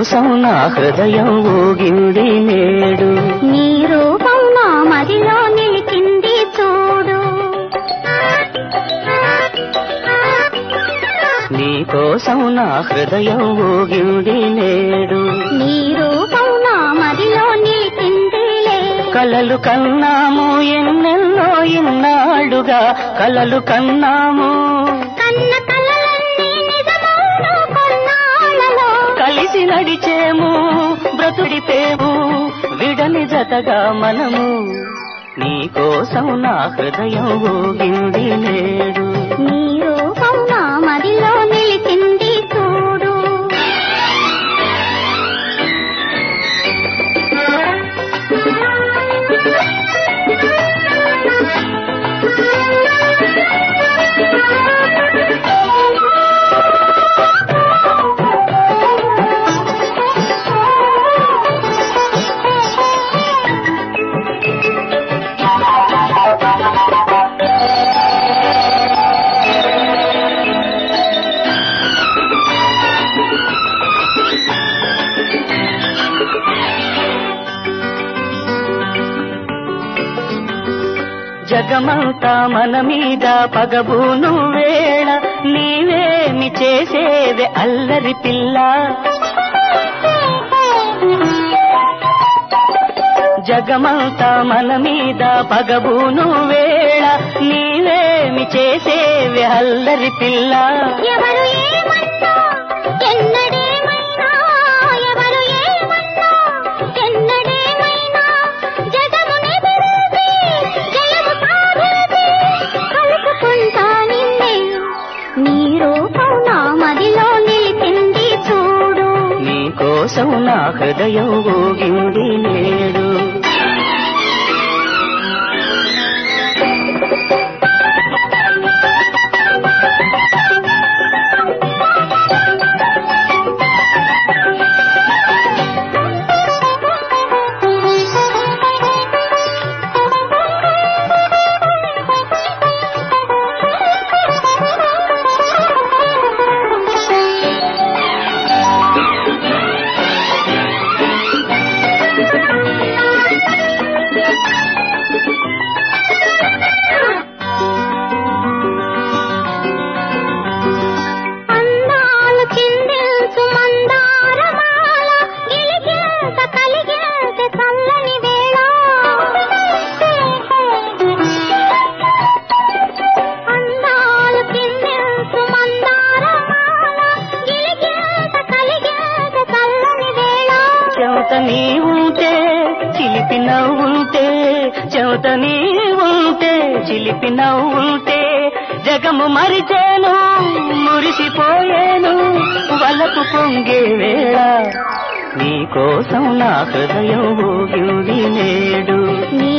కోసం నా హృదయం ఊగింది నేడు. నీ రూపం నా మదిలో నిలిచింది చూడు. నీ కోసం నా హృదయం ఊగింది నేడు. నీ రూపం నా మదిలో నిలిచిందిలే. కలలు కన్నాము ఎన్నెన్నో ఇన్నాళ్ళుగా, కలలు కన్నాము. కన్న కలలన్నీ నిజమౌను కొన్నాళ్ళలో. కలిసి నడిచేము బ్రతుడిపేము విడని జతగా మనము. నీ కోసం నా హృదయం ఊగింది నేడు. నీ రూపం నా మదిలో నిలిచింది చూడు. జగమంతా మన మీద పగబూను వేళ, నీవేమి చేసేది అల్లరి పిల్ల. జగమంతా మన మీద పగబూను వేళ, నీవేమి చేసేవి అల్లరి పిల్ల. ఎవరు ఏమన్నా ఎన్నడేమైనా, ఎవరు ఏమన్నా ఎన్నడేమైనా, జగముని తిరిగి జయము సాధించి కలుపుకుంటా నిన్నే. నీ రూపం నా మదిలో నిలిచింది చూడు. నీ కోసం నా హృదయం ఊగింది నేడు. చెవత నీ ఉంటే చిలిపి నవ్వుంటే, చెవత నీ ఉంటే చిలిపి నవ్వుంటే, జగము మరిచేను మురిసిపోయేను వలపు పొంగే వేళ. నీ కోసం నా హృదయం ఊగింది నేడు. నీ